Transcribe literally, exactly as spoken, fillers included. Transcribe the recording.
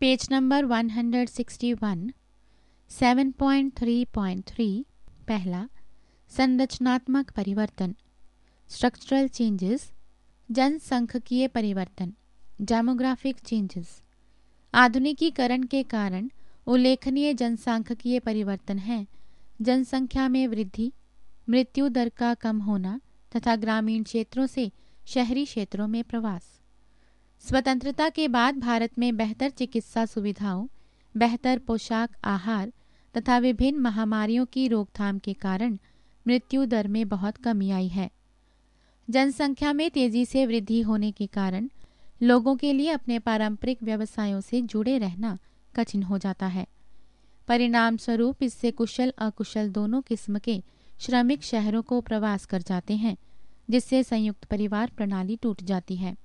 Page number one hundred sixty one, seven point three point three. पहला, संरचनात्मक परिवर्तन, structural changes, जनसांख्यिकीय परिवर्तन, डेमोग्राफिक चेंजेस। आधुनिकीकरण के कारण उल्लेखनीय जनसांख्यिकीय परिवर्तन हैं जनसंख्या में वृद्धि, मृत्यु दर का कम होना तथा ग्रामीण क्षेत्रों से शहरी क्षेत्रों में प्रवास। स्वतंत्रता के बाद भारत में बेहतर चिकित्सा सुविधाओं, बेहतर पोशाक, आहार तथा विभिन्न महामारियों की रोकथाम के कारण मृत्यु दर में बहुत कमी आई है। जनसंख्या में तेजी से वृद्धि होने के कारण लोगों के लिए अपने पारंपरिक व्यवसायों से जुड़े रहना कठिन हो जाता है। परिणाम स्वरूप इससे कुशल अकुशल दोनों किस्म के श्रमिक शहरों को प्रवास कर जाते हैं, जिससे संयुक्त परिवार प्रणाली टूट जाती है।